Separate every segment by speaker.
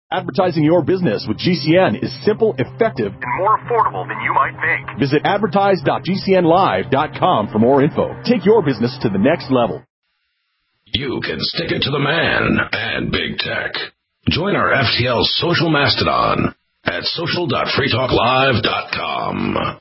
Speaker 1: Advertising your business with GCN is simple, effective, and more affordable than you might think. Visit advertise.gcnlive.com for more info. Take your business to the next level.
Speaker 2: You can stick it to the man and big tech. Join our FTL social mastodon at social.freetalklive.com.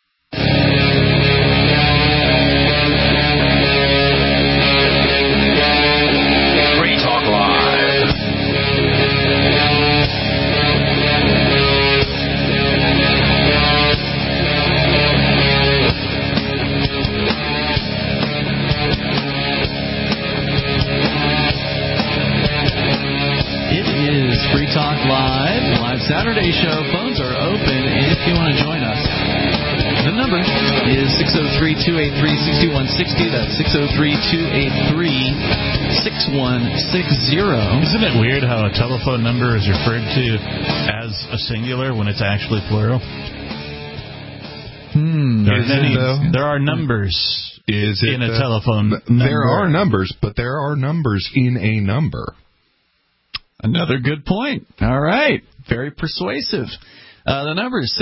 Speaker 3: Talk Live Saturday show. Phones are open if you want to join us. The number is 603-283-6160. That's 603-283-6160.
Speaker 4: Isn't it weird how a telephone number is referred to as a singular when it's actually plural? There are numbers in a telephone number.
Speaker 5: There are numbers, but there are numbers in a number.
Speaker 3: Another good point. All right. Very persuasive. The number is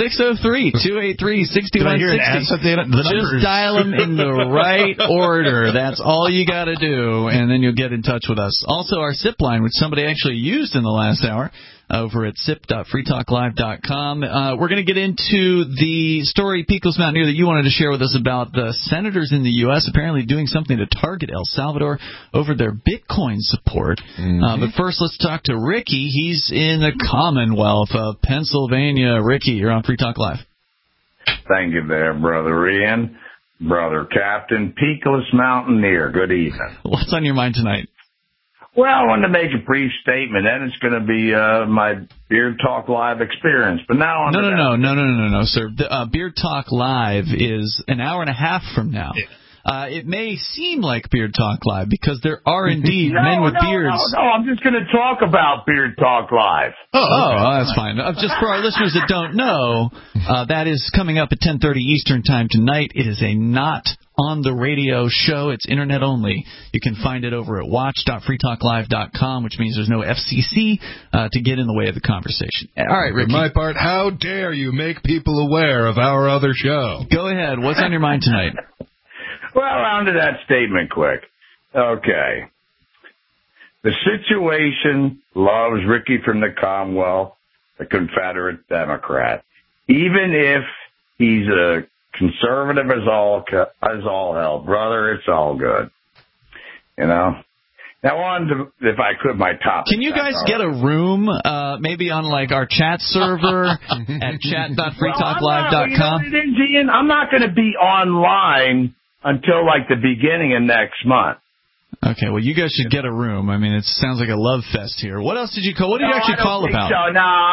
Speaker 3: 603-283-6160. Just dial them in the right order. That's all you got to do, and then you'll get in touch with us. Also, our SIP line, which somebody actually used in the last hour, over at sip.freetalklive.com. We're going to get into the story, Pecos Mountaineer, that you wanted to share with us about the senators in the U.S. apparently doing something to target El Salvador over their Bitcoin support. But first, let's talk to Ricky. He's in the Commonwealth of Pennsylvania. Ricky, you're on Free Talk Live.
Speaker 6: Thank you there, Brother Ian, Brother Captain, Pecos Mountaineer. Good evening.
Speaker 3: What's on your mind tonight?
Speaker 6: Well, I wanted to make a brief statement, and it's going to be my Beard Talk Live experience. But now
Speaker 3: No, sir. Beard Talk Live is an hour and a half from now. It may seem like Beard Talk Live because there are indeed men with beards.
Speaker 6: No, I'm just going to talk about Beard Talk Live.
Speaker 3: Oh, that's fine. Just for our listeners that don't know, that is coming up at 10:30 Eastern Time tonight. It is a not on the radio show. It's internet only. You can find it over at watch.freetalklive.com, which means there's no FCC to get in the way of the conversation. All right, Ricky.
Speaker 5: For my part, how dare you make people aware of our other show?
Speaker 3: Go ahead. What's on your mind tonight?
Speaker 6: Well, on to that statement quick. Okay. The situation loves Ricky from the Commonwealth, a Confederate Democrat. Even if he's a conservative as all hell, brother, it's all good. You know? Now on to, if I could, my topic.
Speaker 3: Can you guys get a room, maybe on like our chat server at chat.freetalklive.com?
Speaker 6: Well, I'm not going to be online until like the beginning of next month.
Speaker 3: Okay, well, you guys should get a room. I mean, it sounds like a love fest here. What else did you call? What did you actually call about?
Speaker 6: So.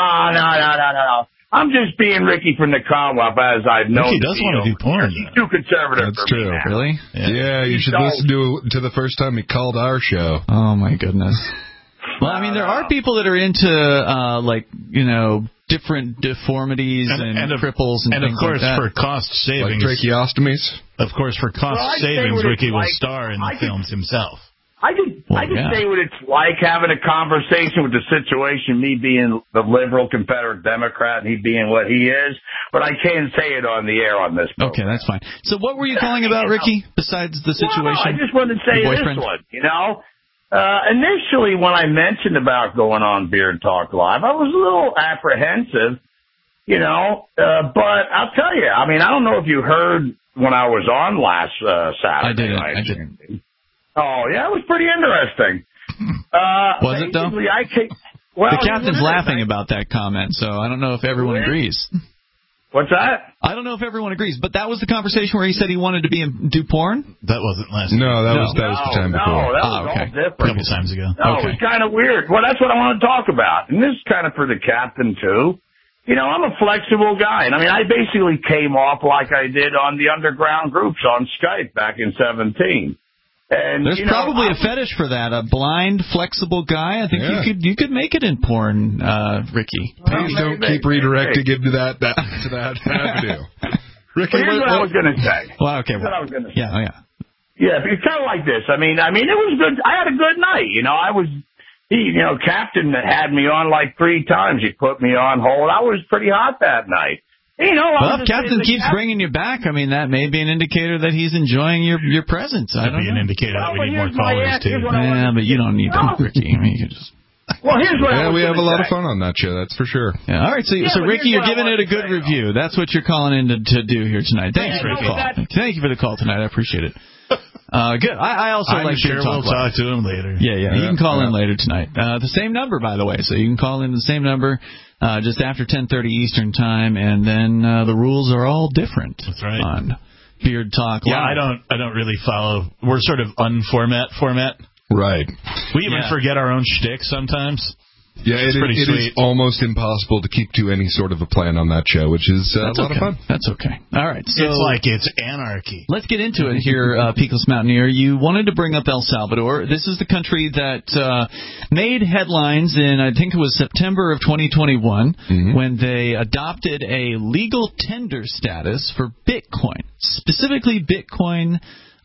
Speaker 6: No. I'm just being Ricky from the Commonwealth, as I've known.
Speaker 4: Ricky does want to do porn.
Speaker 6: He's too conservative.
Speaker 5: That's true.
Speaker 3: Really?
Speaker 5: Yeah, you should listen to the first time he called our show.
Speaker 3: Oh, my goodness. Well, I mean, there are people that are into, different deformities and cripples and things like that.
Speaker 4: And, of course, for cost savings.
Speaker 5: Like tracheostomies?
Speaker 4: Of course, for cost savings, Ricky will star in the films himself.
Speaker 6: I can say what it's like having a conversation with the situation, me being the liberal Confederate Democrat and he being what he is, but I can't say it on the air on this program.
Speaker 3: Okay, that's fine. So what were you calling about, Ricky, besides the situation?
Speaker 6: Well, I just wanted to say this one, initially when I mentioned about going on Beard Talk Live, I was a little apprehensive, but I'll tell you, I mean, I don't know if you heard when I was on last Saturday.
Speaker 3: I didn't.
Speaker 6: Oh, yeah, it was pretty interesting.
Speaker 3: Was it, though? The captain's laughing about that comment, so I don't know if everyone agrees.
Speaker 6: What's that?
Speaker 3: I don't know if everyone agrees, but that was the conversation where he said he wanted to do porn?
Speaker 4: That wasn't last
Speaker 5: No, that was the time before.
Speaker 6: No, that was all different.
Speaker 4: A couple times ago.
Speaker 6: No, It was kind of weird. Well, that's what I want to talk about. And this is kind of for the captain, too. I'm a flexible guy. And I mean, I basically came off like I did on the underground groups on Skype back in 2017. And,
Speaker 3: there's probably a fetish for that, a blind, flexible guy. I think you could make it in porn, Ricky.
Speaker 5: Please don't keep redirecting into that avenue. Ricky,
Speaker 6: here's what I was going to say.
Speaker 3: Well, okay.
Speaker 6: Here's what I was going to say.
Speaker 3: Yeah.
Speaker 6: Yeah, it's kind of like this. I mean, it was good. I had a good night. I was Captain had me on like 3 times. He put me on hold. I was pretty hot that night.
Speaker 3: Well, if Captain keeps bringing you back, I mean, that may be an indicator that he's enjoying your presence. I don't know.
Speaker 4: An indicator that we need more callers, too.
Speaker 3: Yeah, but you don't need that, Ricky. I mean, you just...
Speaker 6: Well, here's what
Speaker 5: we have a lot of fun on that show, that's for sure.
Speaker 3: Yeah, all right, so Ricky, you're giving it a good review. That's what you're calling in to do here tonight. Thanks for the call. Thank you for the call tonight. I appreciate it. Good. I also like
Speaker 4: sure we'll talk to him later.
Speaker 3: Yeah. You can call in later tonight. The same number, by the way. So you can call in the same number just after 10:30 Eastern time, and then the rules are all different.
Speaker 4: That's right.
Speaker 3: On Beard Talk Live.
Speaker 4: Yeah, I don't really follow. We're sort of format.
Speaker 5: Right.
Speaker 4: We even forget our own shtick sometimes.
Speaker 5: Yeah, it is almost impossible to keep to any sort of a plan on that show, which is a lot of fun.
Speaker 3: That's okay. All right. So
Speaker 4: it's anarchy.
Speaker 3: Let's get into it here, Peakless Mountaineer. You wanted to bring up El Salvador. This is the country that made headlines in, I think it was September of 2021, when they adopted a legal tender status for Bitcoin, specifically Bitcoin,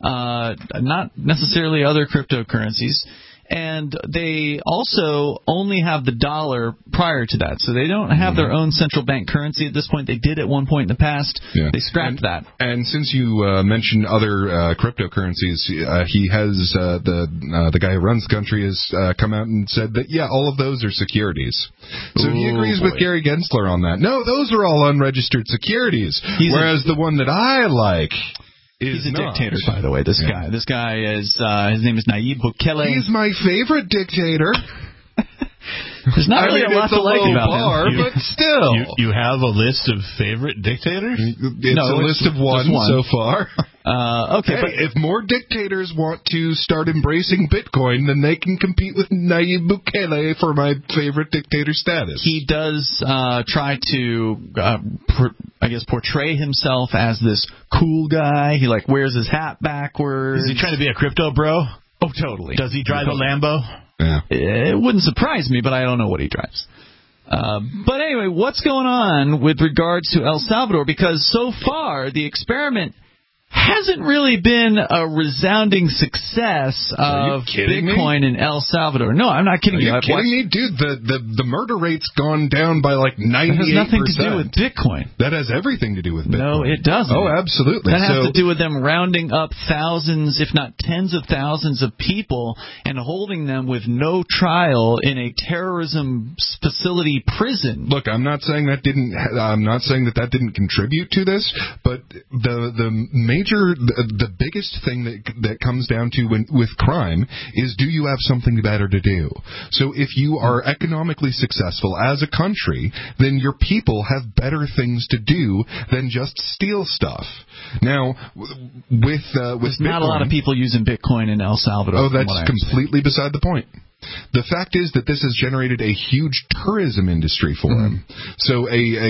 Speaker 3: not necessarily other cryptocurrencies. And they also only have the dollar prior to that. So they don't have their own central bank currency at this point. They did at one point in the past. Yeah. They scrapped that.
Speaker 5: And since you mentioned other cryptocurrencies, he has, the guy who runs the country has come out and said that, all of those are securities. So he agrees with Gary Gensler on that. No, those are all unregistered securities. Whereas the one that I like...
Speaker 3: He's a dictator, by the way, this guy. This guy is, his name is Nayib Bukele.
Speaker 5: He's my favorite dictator.
Speaker 3: There's not really a lot to like about him.
Speaker 5: But still.
Speaker 4: You have a list of favorite dictators?
Speaker 5: It's a list of one so far.
Speaker 3: Okay.
Speaker 5: Hey, if more dictators want to start embracing Bitcoin, then they can compete with Nayib Bukele for my favorite dictator status.
Speaker 3: He does try to, portray himself as this cool guy. He, wears his hat backwards.
Speaker 4: Is he trying to be a crypto bro?
Speaker 3: Oh, totally.
Speaker 4: Does he drive a Lambo?
Speaker 5: Yeah.
Speaker 3: It wouldn't surprise me, but I don't know what he drives. But anyway, what's going on with regards to El Salvador? Because so far, the experiment hasn't really been a resounding success of Bitcoin in El Salvador. No, I'm not kidding you.
Speaker 5: Are you kidding me? Dude, the murder rate's gone down by 98%.
Speaker 3: That has nothing to do with Bitcoin.
Speaker 5: That has everything to do with Bitcoin.
Speaker 3: No, it doesn't.
Speaker 5: Oh, absolutely.
Speaker 3: That has to do with them rounding up thousands, if not tens of thousands of people and holding them with no trial in a terrorism facility prison.
Speaker 5: Look, I'm not saying that didn't contribute to this, but the biggest thing that comes down to with crime is, do you have something better to do? So if you are economically successful as a country, then your people have better things to do than just steal stuff. Now, with
Speaker 3: there's
Speaker 5: Bitcoin,
Speaker 3: not a lot of people using Bitcoin in El Salvador.
Speaker 5: Oh, that's completely beside the point. The fact is that this has generated a huge tourism industry for him. So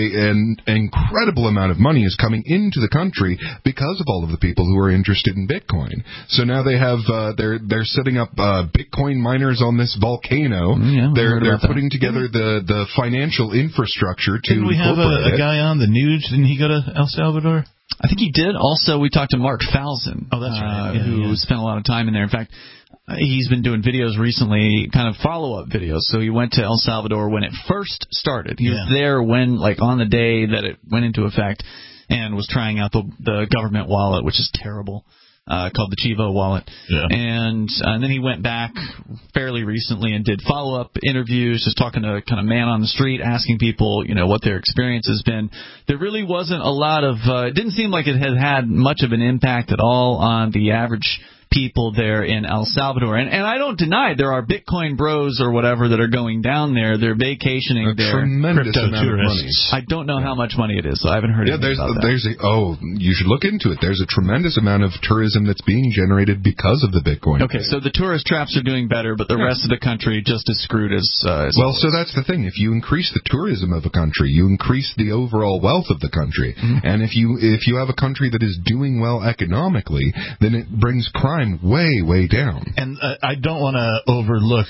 Speaker 5: an incredible amount of money is coming into the country because of all of the people who are interested in Bitcoin. So now they have they're setting up Bitcoin miners on this volcano. They're putting together the financial infrastructure to.
Speaker 4: Didn't we have a guy on the news? Didn't he go to El Salvador?
Speaker 3: I think he did. Also, we talked to Mark Falzon.
Speaker 4: Oh, that's right.
Speaker 3: Who spent a lot of time in there. In fact, he's been doing videos recently, kind of follow-up videos. So he went to El Salvador when it first started. He was there when, on the day that it went into effect, and was trying out the government wallet, which is terrible, called the Chivo wallet. Yeah. And then he went back fairly recently and did follow-up interviews, just talking to kind of man on the street, asking people, what their experience has been. There really wasn't a lot of it didn't seem like it had much of an impact at all on the average people there in El Salvador. And I don't deny there are Bitcoin bros or whatever that are going down there. They're vacationing there.
Speaker 5: Tremendous amount of money.
Speaker 3: I don't know how much money it is, so I haven't heard anything about that.
Speaker 5: You should look into it. There's a tremendous amount of tourism that's being generated because of the Bitcoin.
Speaker 3: Okay, so the tourist traps are doing better, but the rest of the country just as screwed as
Speaker 5: well, so that's the thing. If you increase the tourism of a country, you increase the overall wealth of the country. Mm-hmm. And if you have a country that is doing well economically, then it brings crime way down.
Speaker 4: And I don't want to overlook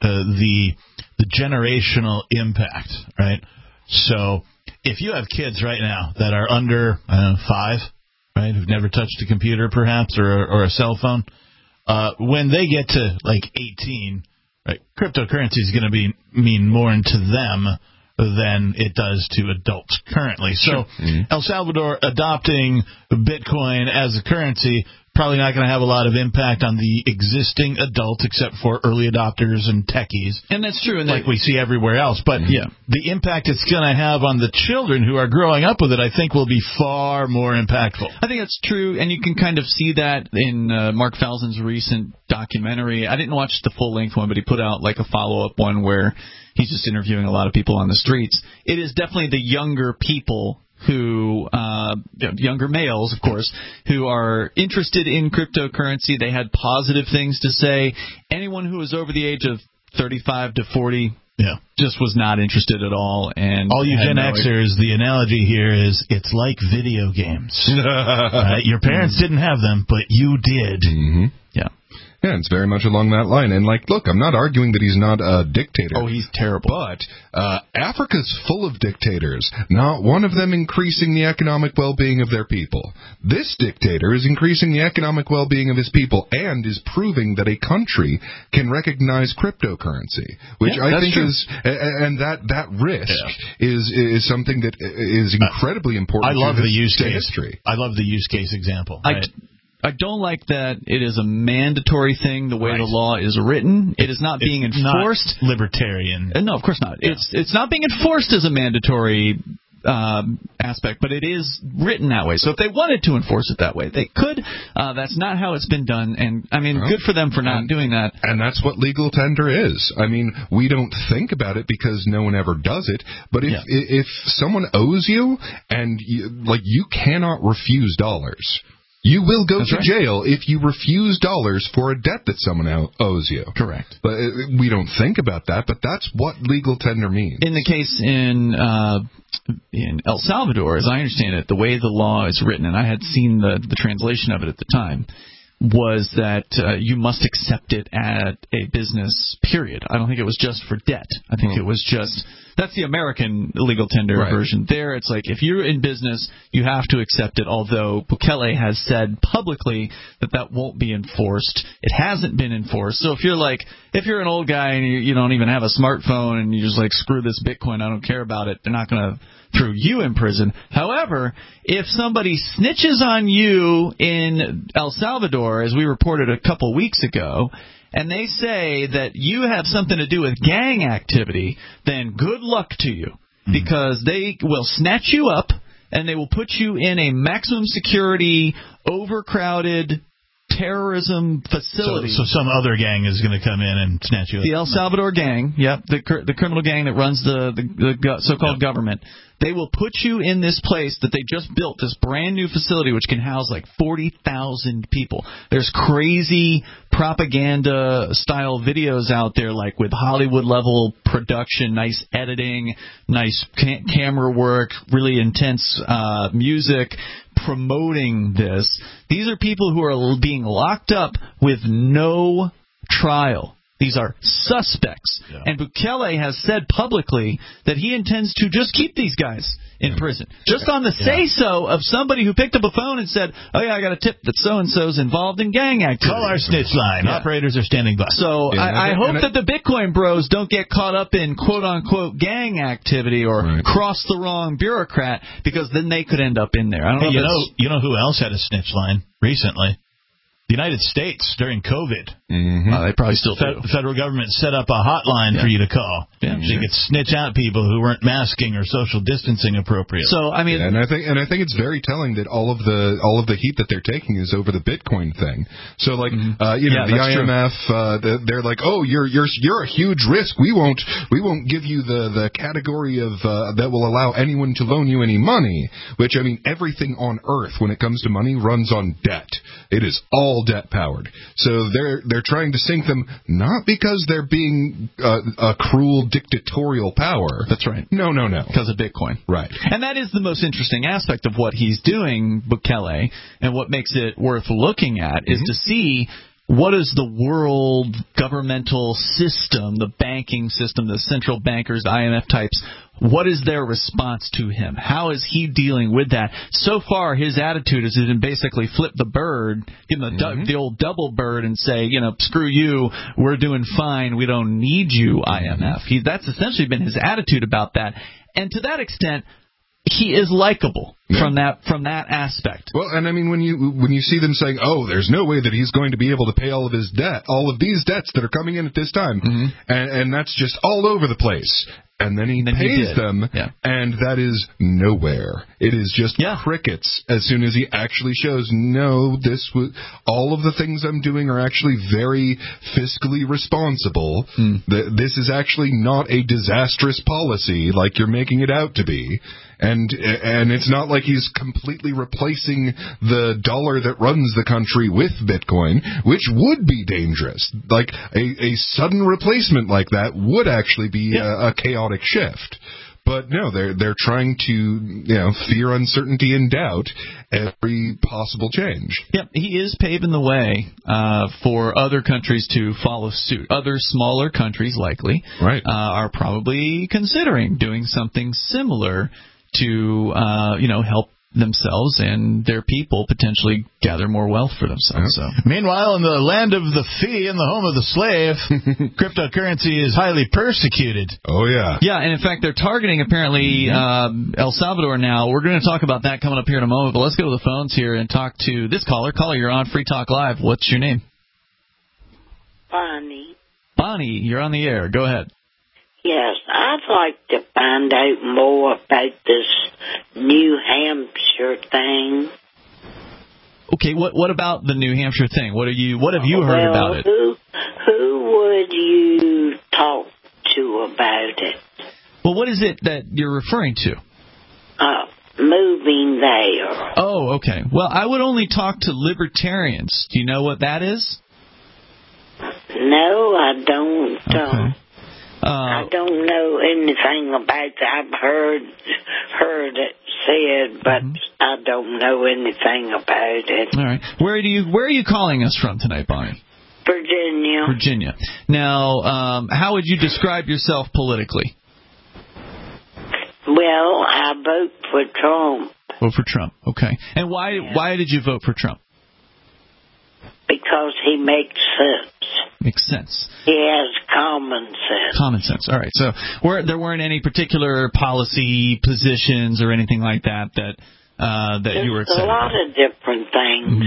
Speaker 4: the generational impact, right? So if you have kids right now that are under 5, right, who've never touched a computer perhaps or a cell phone, when they get to 18, Right. Cryptocurrency is going to mean more to them than it does to adults currently. So El Salvador adopting Bitcoin as a currency probably not going to have a lot of impact on the existing adults except for early adopters and techies.
Speaker 3: And that's true. And
Speaker 4: like we see everywhere else. But the impact it's going to have on the children who are growing up with it, I think, will be far more impactful.
Speaker 3: I think that's true, and you can kind of see that in Mark Falzon's recent documentary. I didn't watch the full-length one, but he put out like a follow-up one where he's just interviewing a lot of people on the streets. It is definitely the younger people who, younger males, of course, who are interested in cryptocurrency. They had positive things to say. Anyone who was over the age of 35 to 40 just was not interested at all. And
Speaker 4: all you Gen Xers, the analogy here is it's like video games. Your parents didn't have them, but you did.
Speaker 5: Mm-hmm.
Speaker 3: Yeah.
Speaker 5: Yeah, it's very much along that line. And, like, look, I'm not arguing that he's not a dictator.
Speaker 3: Oh, he's terrible.
Speaker 5: But Africa's full of dictators, not one of them increasing the economic well-being of their people. This dictator is increasing the economic well-being of his people and is proving that a country can recognize cryptocurrency, which I think is, and that risk is something that is incredibly important.
Speaker 4: I love the use case
Speaker 5: history.
Speaker 4: I love the use case example.
Speaker 3: I don't like that it is a mandatory thing the way the law is written. It is not being enforced.
Speaker 4: Not libertarian.
Speaker 3: No, of course not. Yeah. It's not being enforced as a mandatory aspect, but it is written that way. So if they wanted to enforce it that way, they could. That's not how it's been done, and I mean, good for them for not doing that.
Speaker 5: And that's what legal tender is. I mean, we don't think about it because no one ever does it, but if someone owes you and you cannot refuse dollars. You will go to jail if you refuse dollars for a debt that someone owes you.
Speaker 3: Correct.
Speaker 5: But we don't think about that, but that's what legal tender means.
Speaker 3: In the case in El Salvador, as I understand it, the way the law is written, and I had seen the translation of it at the time, was that you must accept it at a business period. I don't think it was just for debt. I think it was just... That's the American legal tender version. There, it's like, if you're in business, you have to accept it, although Bukele has said publicly that won't be enforced. It hasn't been enforced. So if you're an old guy and you don't even have a smartphone and you're just like, screw this Bitcoin, I don't care about it, they're not going to throw you in prison. However, if somebody snitches on you in El Salvador, as we reported a couple weeks ago, and they say that you have something to do with gang activity, then good luck to you, because they will snatch you up and they will put you in a maximum security, overcrowded terrorism facility.
Speaker 4: So some other gang is going to come in and snatch you up.
Speaker 3: The El Salvador gang, the criminal gang that runs the so-called government. They will put you in this place that they just built, this brand new facility, which can house like 40,000 people. There's crazy propaganda-style videos out there, like with Hollywood-level production, nice editing, nice camera work, really intense music, promoting this. These are people who are being locked up with no trial. These are suspects. Yeah. And Bukele has said publicly that he intends to just keep these guys in prison. Just on the say-so of somebody who picked up a phone and said, oh, yeah, I got a tip that so-and-so's involved in gang activity.
Speaker 4: Call our snitch line. Yeah. Operators are standing by.
Speaker 3: So I hope that the Bitcoin bros don't get caught up in quote-unquote gang activity or cross the wrong bureaucrat, because then they could end up in there. I don't know.
Speaker 4: You know who else had a snitch line recently? The United States during COVID.
Speaker 3: They probably still do.
Speaker 4: The federal government set up a hotline for you to call.
Speaker 3: Yeah,
Speaker 4: so you could snitch out people who weren't masking or social distancing appropriately.
Speaker 3: So I mean,
Speaker 5: and I think it's very telling that all of the heat that they're taking is over the Bitcoin thing. So the IMF, they're like, oh, you're a huge risk. We won't give you the category of that will allow anyone to loan you any money. Which, I mean, everything on earth when it comes to money runs on debt. It is all debt powered. So they're trying to sink them, not because they're being a cruel dictatorial power.
Speaker 3: That's right.
Speaker 5: No.
Speaker 3: Because of Bitcoin.
Speaker 5: Right.
Speaker 3: And that is the most interesting aspect of what he's doing, Bukele, and what makes it worth looking at is to see what is the world governmental system, the banking system, the central bankers, IMF types, What is their response to him? How is he dealing with that? So far, his attitude has been basically flip the bird, give him the old double bird and say, screw you, we're doing fine, we don't need you, IMF. That's essentially been his attitude about that. And to that extent, he is likable from that aspect.
Speaker 5: Well, and I mean, when you see them saying, "Oh, there's no way that he's going to be able to pay all of his debt, all of these debts that are coming in at this time," and that's just all over the place. And then he pays them, and that is nowhere. It is just crickets as soon as he actually shows, no, all of the things I'm doing are actually very fiscally responsible. This is actually not a disastrous policy like you're making it out to be. And it's not like he's completely replacing the dollar that runs the country with Bitcoin, which would be dangerous. Like a sudden replacement like that would actually be a chaotic shift. But no, they're trying to fear, uncertainty, and doubt every possible change.
Speaker 3: Yep, he is paving the way for other countries to follow suit. Other smaller countries, likely, are probably considering doing something similar to help themselves and their people potentially gather more wealth for themselves. So.
Speaker 4: Meanwhile, in the land of the fee and the home of the slave, cryptocurrency is highly persecuted.
Speaker 5: Oh, yeah.
Speaker 3: Yeah, and in fact, they're targeting, apparently, El Salvador now. We're going to talk about that coming up here in a moment, but let's go to the phones here and talk to this caller. Caller, you're on Free Talk Live. What's your name?
Speaker 7: Bonnie.
Speaker 3: Bonnie, you're on the air. Go ahead.
Speaker 7: Yes, I'd like to find out more about this New Hampshire thing.
Speaker 3: Okay, what about the New Hampshire thing? What have you heard about it?
Speaker 7: Who would you talk to about it?
Speaker 3: Well, what is it that you're referring to?
Speaker 7: Moving there.
Speaker 3: Oh, okay. Well, I would only talk to libertarians. Do you know what that is?
Speaker 7: No, I don't.
Speaker 3: Okay.
Speaker 7: I don't know anything about that. I've heard it said, but I don't know anything about it.
Speaker 3: All right. Where are you calling us from tonight, Bonnie?
Speaker 7: Virginia.
Speaker 3: Virginia. Now, how would you describe yourself politically?
Speaker 7: Well, I vote for Trump.
Speaker 3: Vote for Trump. Okay. And why did you vote for Trump?
Speaker 7: Because he makes sense.
Speaker 3: Makes sense.
Speaker 7: He has common sense.
Speaker 3: Common sense. All right. So there weren't any particular policy positions or anything like that you were excited about?
Speaker 7: A lot of different things.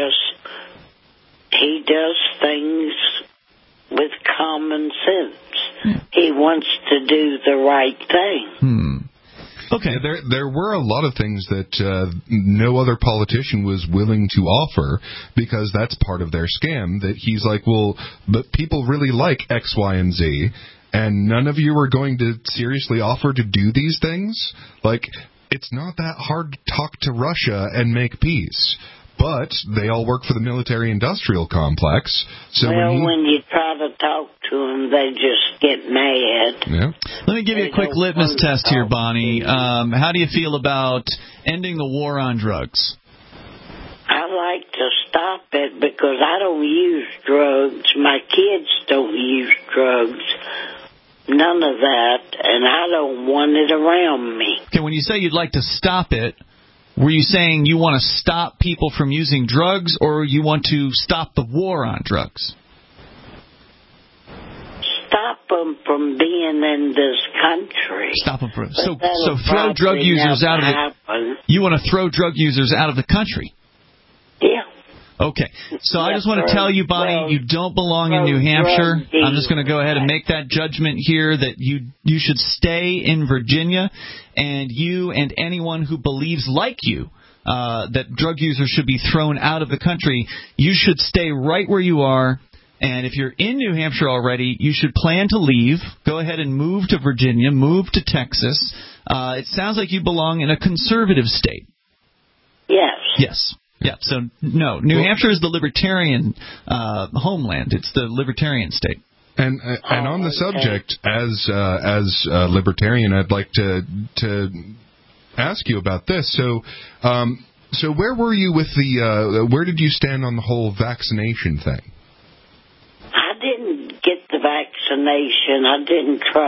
Speaker 7: He does things with common sense. He wants to do the right thing.
Speaker 3: Okay.
Speaker 5: There were a lot of things that no other politician was willing to offer because that's part of their scam, that he's like, well, but people really like X, Y, and Z, and none of you are going to seriously offer to do these things? Like, it's not that hard to talk to Russia and make peace. But they all work for the military-industrial complex. So
Speaker 7: when you try to talk to them, they just get mad.
Speaker 5: Yeah.
Speaker 3: Let me give you a quick litmus test here, Bonnie. How do you feel about ending the war on drugs?
Speaker 7: I like to stop it because I don't use drugs. My kids don't use drugs. None of that, and I don't want it around me.
Speaker 3: Okay, when you say you'd like to stop it, were you saying you want to stop people from using drugs, or you want to stop the war on drugs?
Speaker 7: Stop them from being in this country.
Speaker 3: Stop them from. So throw drug users out of the. You want to throw drug users out of the country?
Speaker 7: Yeah.
Speaker 3: Okay, so I just want to tell you, Bonnie, you don't belong in New Hampshire. I'm just going to go ahead and make that judgment here that you should stay in Virginia, and you and anyone who believes like you that drug users should be thrown out of the country, you should stay right where you are. And if you're in New Hampshire already, you should plan to leave. Go ahead and move to Virginia, move to Texas. It sounds like you belong in a conservative state.
Speaker 7: Yes.
Speaker 3: Yes. Yeah, so no, New Hampshire is the libertarian homeland. It's the libertarian state.
Speaker 5: And on the subject, as a libertarian, I'd like to ask you about this. So where were you with where did you stand on the whole vaccination thing?
Speaker 7: I didn't get the vaccination. I didn't trust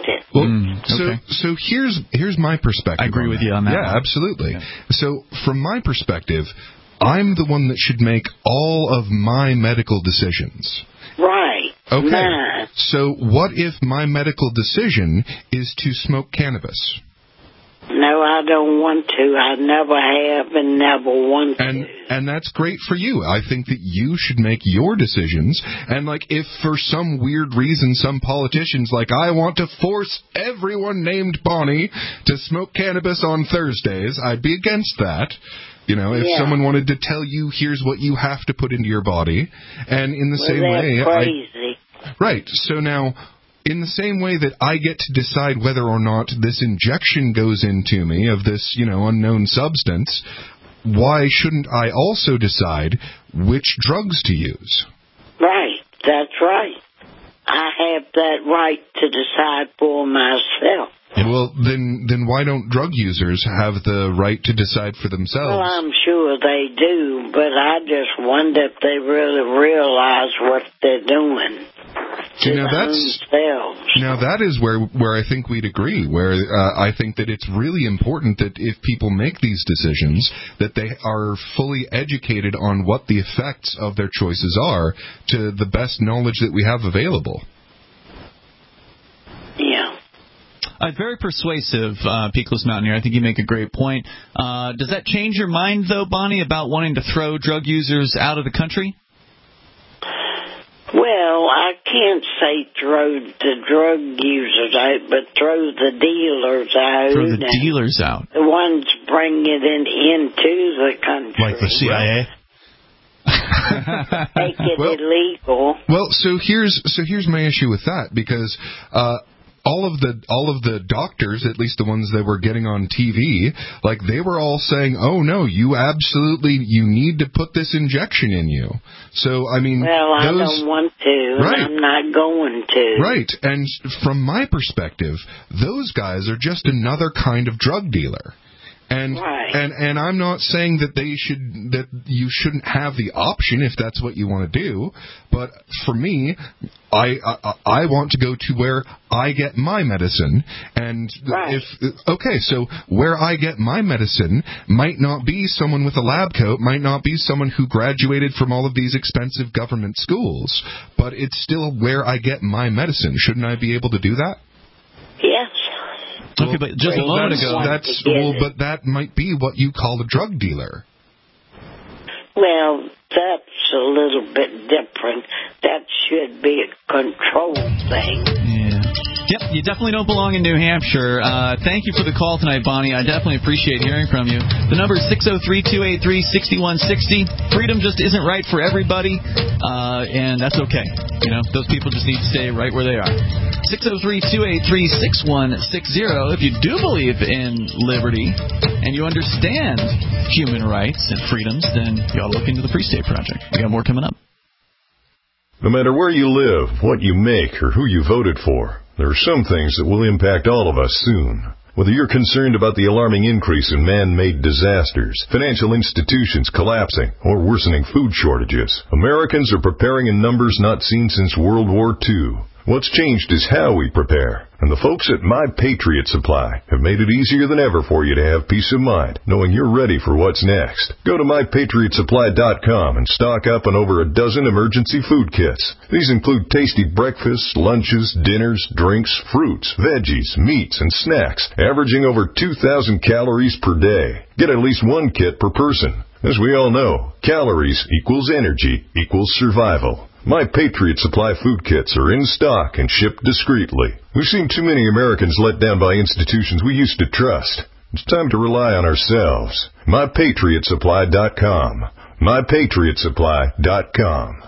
Speaker 7: it.
Speaker 5: Well, so here's my perspective.
Speaker 3: I agree with you on that.
Speaker 5: Yeah, absolutely. Yeah. So from my perspective, I'm the one that should make all of my medical decisions.
Speaker 7: Right.
Speaker 5: Okay.
Speaker 7: Nice.
Speaker 5: So what if my medical decision is to smoke cannabis?
Speaker 7: No, I don't want to. I never have and never want to.
Speaker 5: And that's great for you. I think that you should make your decisions. And, like, if for some weird reason some politician's like, I want to force everyone named Bonnie to smoke cannabis on Thursdays, I'd be against that. You know, if someone wanted to tell you, here's what you have to put into your body. And in the same way...
Speaker 7: crazy.
Speaker 5: Right. So now... in the same way that I get to decide whether or not this injection goes into me of this, unknown substance, why shouldn't I also decide which drugs to use?
Speaker 7: Right. That's right. I have that right to decide for myself.
Speaker 5: Well, then why don't drug users have the right to decide for themselves?
Speaker 7: Well, I'm sure they do, but I just wonder if they really realize what they're doing.
Speaker 5: Now that is where I think we'd agree, where I think that it's really important that if people make these decisions, that they are fully educated on what the effects of their choices are to the best knowledge that we have available.
Speaker 7: Yeah.
Speaker 3: Very persuasive, Peakless Mountaineer. I think you make a great point. Does that change your mind, though, Bonnie, about wanting to throw drug users out of the country?
Speaker 7: Well, I can't say throw the drug users out, but throw the dealers out.
Speaker 3: Throw the dealers out.
Speaker 7: The ones bringing it into the country.
Speaker 4: Like the CIA?
Speaker 7: Make it illegal.
Speaker 5: Well, so here's my issue with that, because all of the doctors, at least the ones that were getting on TV, like, they were all saying, "Oh no, you need to put this injection in you." So I mean,
Speaker 7: I don't want to.
Speaker 5: Right.
Speaker 7: I'm not going to.
Speaker 5: Right, and from my perspective, those guys are just another kind of drug dealer. And I'm not saying that you shouldn't have the option if that's what you want to do, but for me, I want to go to where I get my medicine, and so where I get my medicine might not be someone with a lab coat, might not be someone who graduated from all of these expensive government schools, but it's still where I get my medicine. Shouldn't I be able to do that?
Speaker 7: Yes.
Speaker 3: Okay, but just a moment ago,
Speaker 5: but that might be what you call a drug dealer.
Speaker 7: Well, that's a little bit different. That should be a control thing.
Speaker 3: Yeah. Yep, you definitely don't belong in New Hampshire. Thank you for the call tonight, Bonnie. I definitely appreciate hearing from you. The number is 603-283-6160. Freedom just isn't right for everybody, and that's okay. Those people just need to stay right where they are. 603-283-6160. If you do believe in liberty and you understand human rights and freedoms, then you ought to look into the Free State Project. We got more coming up.
Speaker 8: No matter where you live, what you make, or who you voted for, there are some things that will impact all of us soon. Whether you're concerned about the alarming increase in man-made disasters, financial institutions collapsing, or worsening food shortages, Americans are preparing in numbers not seen since World War II. What's changed is how we prepare. And the folks at My Patriot Supply have made it easier than ever for you to have peace of mind, knowing you're ready for what's next. Go to MyPatriotSupply.com and stock up on over a dozen emergency food kits. These include tasty breakfasts, lunches, dinners, drinks, fruits, veggies, meats, and snacks, averaging over 2,000 calories per day. Get at least one kit per person. As we all know, calories equals energy equals survival. My Patriot Supply food kits are in stock and shipped discreetly. We've seen too many Americans let down by institutions we used to trust. It's time to rely on ourselves. MyPatriotSupply.com. MyPatriotSupply.com.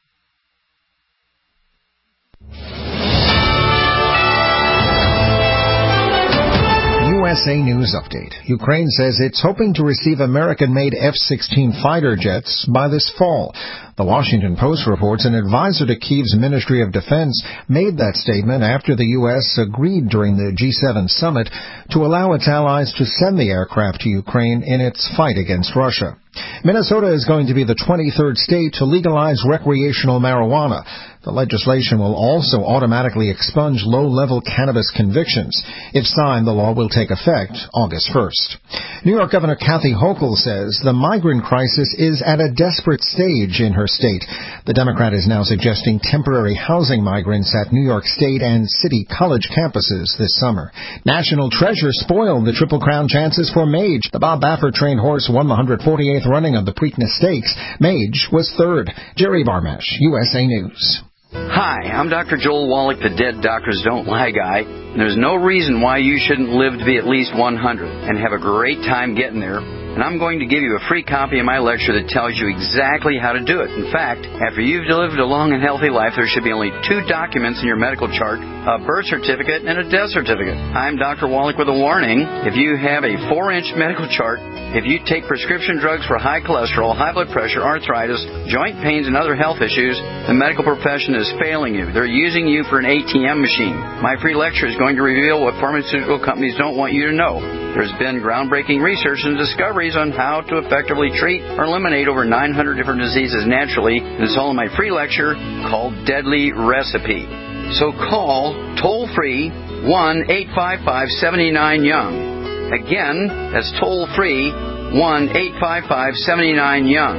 Speaker 9: USA News Update. Ukraine says it's hoping to receive American-made F-16 fighter jets by this fall. The Washington Post reports an advisor to Kyiv's Ministry of Defense made that statement after the U.S. agreed during the G7 summit to allow its allies to send the aircraft to Ukraine in its fight against Russia. Minnesota is going to be the 23rd state to legalize recreational marijuana. The legislation will also automatically expunge low-level cannabis convictions. If signed, the law will take effect August 1st. New York Governor Kathy Hochul says the migrant crisis is at a desperate stage in her state. The Democrat is now suggesting temporary housing migrants at New York State and City College campuses this summer. National Treasure spoiled the Triple Crown chances for Mage. The Bob Baffert-trained horse won the 148th running of the Preakness Stakes. Mage was third. Jerry Barmesh, USA News.
Speaker 10: Hi, I'm Dr. Joel Wallach, the Dead Doctors Don't Lie guy. There's no reason why you shouldn't live to be at least 100 and have a great time getting there. And I'm going to give you a free copy of my lecture that tells you exactly how to do it. In fact, after you've lived a long and healthy life, there should be only 2 documents in your medical chart, a birth certificate and a death certificate. I'm Dr. Wallach with a warning. If you have a 4-inch medical chart, if you take prescription drugs for high cholesterol, high blood pressure, arthritis, joint pains, and other health issues, the medical profession is failing you. They're using you for an ATM machine. My free lecture is going to reveal what pharmaceutical companies don't want you to know. There's been groundbreaking research and discoveries on how to effectively treat or eliminate over 900 different diseases naturally. And it's all in my free lecture called Deadly Recipe. So call toll-free 1-855-79-YOUNG. Again, that's toll-free 1-855-79-YOUNG.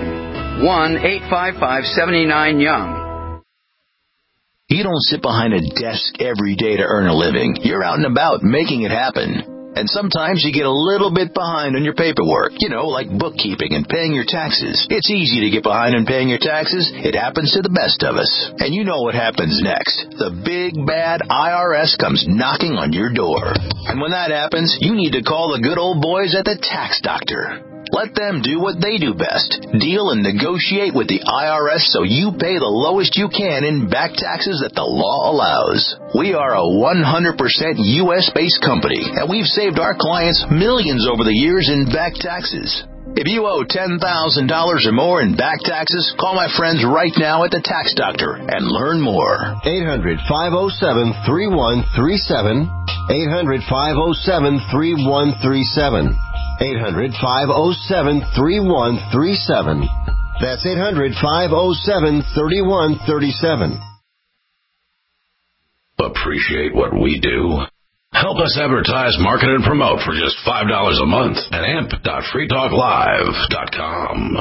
Speaker 10: 1-855-79-YOUNG.
Speaker 11: You don't sit behind a desk every day to earn a living. You're out and about making it happen. And sometimes you get a little bit behind on your paperwork, like bookkeeping and paying your taxes. It's easy to get behind on paying your taxes. It happens to the best of us. And you know what happens next. The big, bad IRS comes knocking on your door. And when that happens, you need to call the good old boys at the Tax Doctor. Let them do what they do best. Deal and negotiate with the IRS so you pay the lowest you can in back taxes that the law allows. We are a 100% U.S.-based company, and we've saved our clients millions over the years in back taxes. If you owe $10,000 or more in back taxes, call my friends right now at the Tax Doctor and learn more.
Speaker 12: 800-507-3137. 800-507-3137. 800-507-3137. That's 800-507-3137.
Speaker 2: Appreciate what we do? Help us advertise, market, and promote for just $5 a month at amp.freetalklive.com.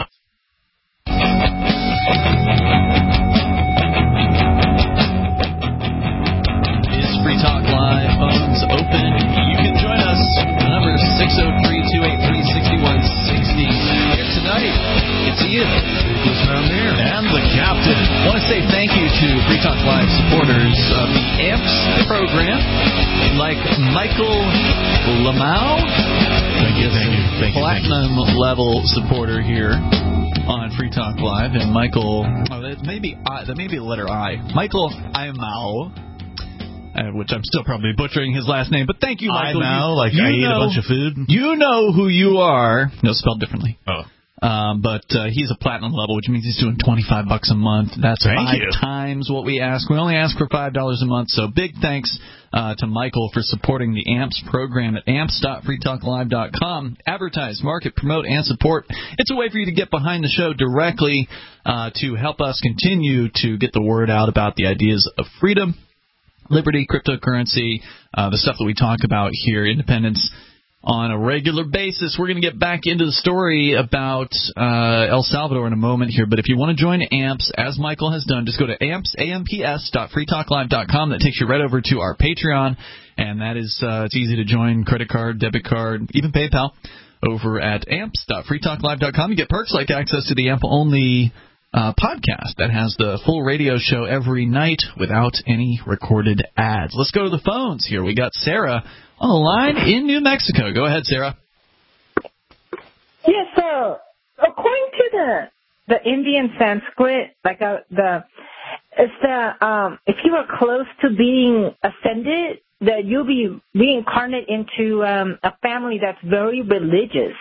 Speaker 3: Is Free Talk Live phones open? You can join us. The number is 603-283-6160. Here tonight, it's Ian. Who's around there? And the captain. I want to say thank you to Free Talk Live supporters of the AMPS program, like Michael Lamau.
Speaker 4: Thank you.
Speaker 3: Platinum level supporter here on Free Talk Live, and Michael. That may be the letter I. Michael Imau. Which I'm still probably butchering his last name, but thank you, Michael.
Speaker 4: I eat a bunch of food.
Speaker 3: You know who you are. No, spelled differently.
Speaker 4: Oh.
Speaker 3: But he's a platinum level, which means he's doing $25 a month. That's five times what we ask. We only ask for $5 a month, so big thanks to Michael for supporting the AMPS program at amps.freetalklive.com. Advertise, market, promote, and support. It's a way for you to get behind the show directly to help us continue to get the word out about the ideas of freedom, liberty, cryptocurrency, the stuff that we talk about here, independence, on a regular basis. We're going to get back into the story about El Salvador in a moment here, but if you want to join AMPS, as Michael has done, just go to amps.freetalklive.com. That takes you right over to our Patreon, and that is it's easy to join, credit card, debit card, even PayPal, over at amps.freetalklive.com. You get perks like access to the AMP-only podcast that has the full radio show every night without any recorded ads. Let's go to the phones here. We got Sarah on the line in New Mexico. Go ahead, Sarah.
Speaker 13: Yes, so according to the Indian Sanskrit, like if you are close to being ascended, that you'll be reincarnated into a family that's very religious.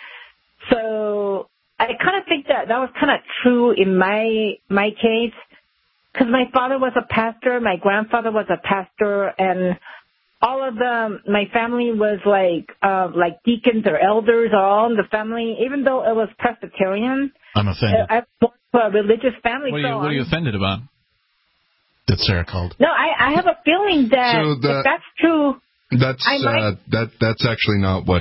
Speaker 13: So I kind of think that was kind of true in my case, because my father was a pastor, my grandfather was a pastor, and all of my family was like deacons or elders, all in the family, even though it was Presbyterian.
Speaker 4: I'm offended.
Speaker 13: I was born to a religious family.
Speaker 3: What are you offended about?
Speaker 4: That Sarah called.
Speaker 13: No, I have a feeling that if that's true.
Speaker 5: That's actually not what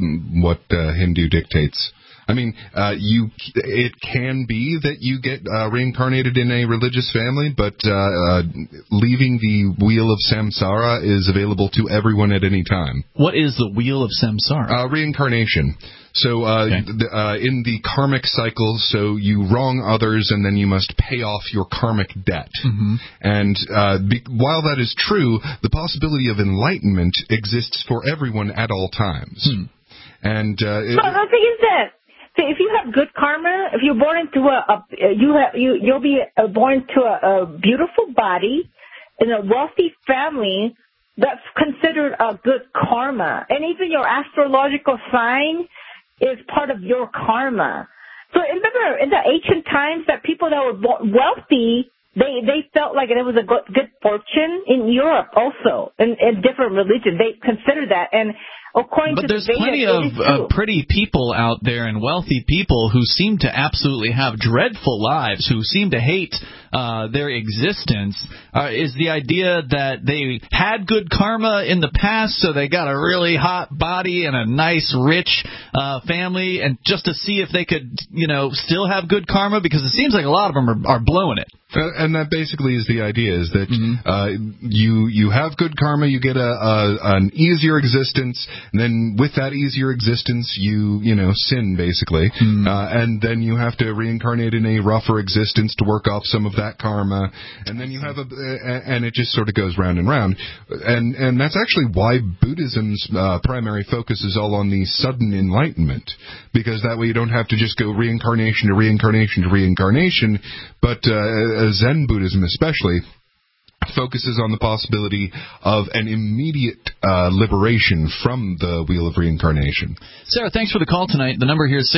Speaker 5: Hindu dictates. I mean, it can be that you get reincarnated in a religious family, but leaving the wheel of samsara is available to everyone at any time.
Speaker 3: What is the wheel of samsara?
Speaker 5: Reincarnation. So in the karmic cycle, so you wrong others and then you must pay off your karmic debt.
Speaker 3: Mm-hmm.
Speaker 5: And while that is true, the possibility of enlightenment exists for everyone at all times. And
Speaker 13: the thing is that, if you have good karma, if you're born into you'll be born to a beautiful body in a wealthy family, that's considered a good karma. And even your astrological sign is part of your karma. So remember, in the ancient times, that people that were wealthy, they felt like it was a good fortune. In Europe also, in different religions, they consider that. And according
Speaker 3: but
Speaker 13: to
Speaker 3: there's
Speaker 13: the Vedas,
Speaker 3: plenty of pretty people out there and wealthy people who seem to absolutely have dreadful lives, who seem to hate their existence. Is the idea that they had good karma in the past, so they got a really hot body and a nice, rich family, and just to see if they could, still have good karma? Because it seems like a lot of them are blowing it.
Speaker 5: And that basically is the idea, is that you have good karma, you get an easier existence, and then with that easier existence, you sin, basically. And then you have to reincarnate in a rougher existence to work off some of that karma, and then you have and it just sort of goes round and round. And that's actually why Buddhism's primary focus is all on the sudden enlightenment, because that way you don't have to just go reincarnation to reincarnation to reincarnation, but Zen Buddhism especially focuses on the possibility of an immediate liberation from the wheel of reincarnation.
Speaker 3: Sarah, thanks for the call tonight. The number here is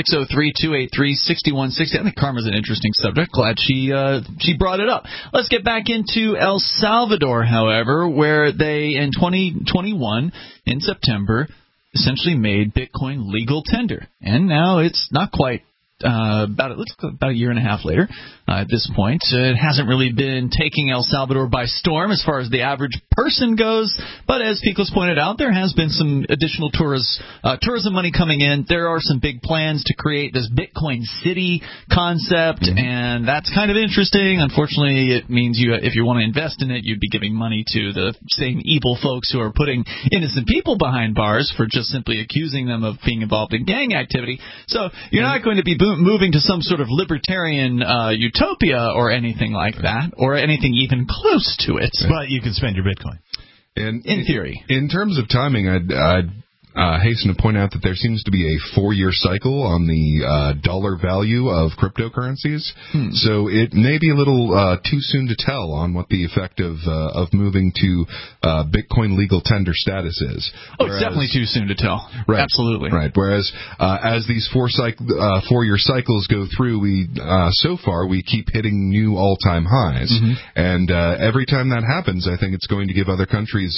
Speaker 3: 603-283-6160. I think karma's an interesting subject. Glad she brought it up. Let's get back into El Salvador, however, where they, in 2021, in September, essentially made Bitcoin legal tender. And now it's not quite about a year and a half later. At this point, it hasn't really been taking El Salvador by storm as far as the average person goes, but as Picos pointed out, there has been some additional tourism money coming in. There are some big plans to create this Bitcoin city concept, and that's kind of interesting. Unfortunately, it means if you want to invest in it, you'd be giving money to the same evil folks who are putting innocent people behind bars for just simply accusing them of being involved in gang activity. So you're not going to be moving to some sort of libertarian utopia or anything like that, or anything even close to it.
Speaker 4: But you can spend your Bitcoin.
Speaker 5: And
Speaker 3: in theory.
Speaker 5: In terms of timing, I'd hasten to point out that there seems to be a 4-year cycle on the dollar value of cryptocurrencies. So it may be a little too soon to tell on what the effect of moving to Bitcoin legal tender status is.
Speaker 3: It's definitely too soon to tell.
Speaker 5: Right.
Speaker 3: Absolutely.
Speaker 5: Right. Whereas as these 4-year cycles go through, so far we keep hitting new all-time highs. And every time that happens, I think it's going to give other countries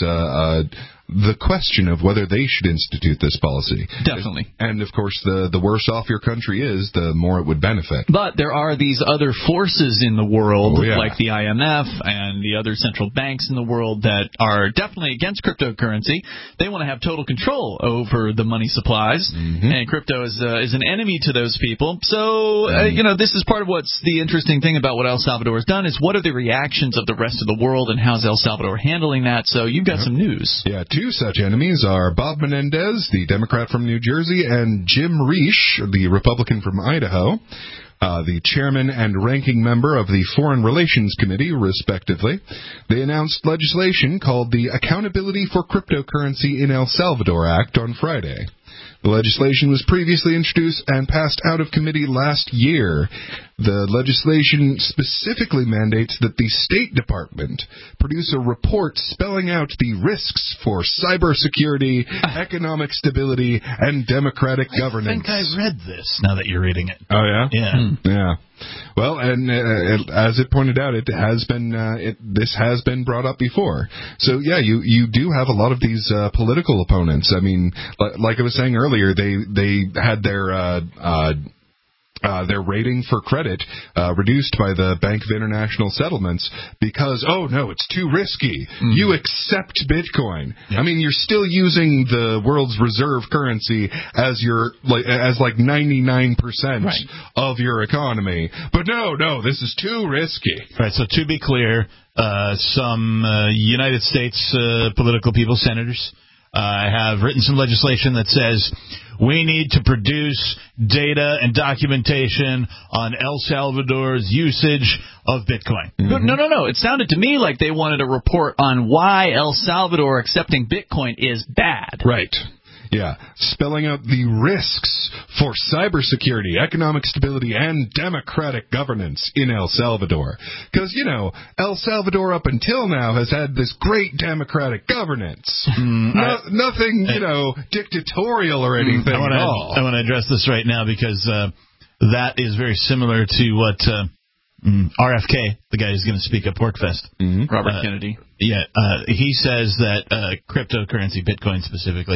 Speaker 5: the question of whether they should institute this policy.
Speaker 3: Definitely.
Speaker 5: And, of course, the worse off your country is, the more it would benefit.
Speaker 3: But there are these other forces in the world, like the IMF and the other central banks in the world, that are definitely against cryptocurrency. They want to have total control over the money supplies, and crypto is an enemy to those people. So, this is part of what's the interesting thing about what El Salvador has done, is what are the reactions of the rest of the world, and how's El Salvador handling that? So you've got some news.
Speaker 5: Yeah, 2 such enemies are Bob Menendez, the Democrat from New Jersey, and Jim Risch, the Republican from Idaho, the chairman and ranking member of the Foreign Relations Committee, respectively. They announced legislation called the Accountability for Cryptocurrency in El Salvador Act on Friday. The legislation was previously introduced and passed out of committee last year. The legislation specifically mandates that the State Department produce a report spelling out the risks for cybersecurity, economic stability, and democratic governance.
Speaker 4: I think I read this now that you're reading it.
Speaker 5: Oh, yeah?
Speaker 4: Yeah.
Speaker 5: Well, and as it pointed out, it has been this has been brought up before. So yeah, you do have a lot of these political opponents. I mean, like I was saying earlier, they had their rating for credit reduced by the Bank of International Settlements because, oh no, it's too risky. You accept Bitcoin. Yep. I mean, you're still using the world's reserve currency as your as 99% of your economy. But no, this is too risky.
Speaker 4: Right. So to be clear, some United States political people, senators, have written some legislation that says we need to produce data and documentation on El Salvador's usage of Bitcoin.
Speaker 3: No. It sounded to me like they wanted a report on why El Salvador accepting Bitcoin is bad.
Speaker 5: Right. Yeah, spelling out the risks for cybersecurity, economic stability, and democratic governance in El Salvador. Because, El Salvador up until now has had this great democratic governance. Nothing, dictatorial or anything at all.
Speaker 4: I want to address this right now because that is very similar to what RFK, the guy who's going to speak at PorcFest.
Speaker 3: Robert Kennedy.
Speaker 4: Yeah, he says that cryptocurrency, Bitcoin specifically,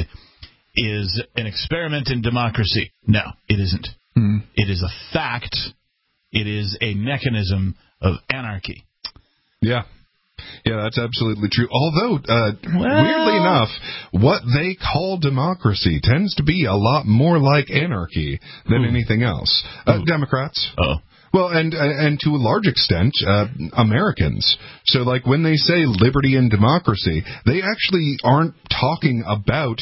Speaker 4: is an experiment in democracy. No, it isn't. It is a fact. It is a mechanism of anarchy.
Speaker 5: Yeah, that's absolutely true. Although, weirdly enough, what they call democracy tends to be a lot more like anarchy than anything else. Democrats. Well, and to a large extent, Americans. So, when they say liberty and democracy, they actually aren't talking about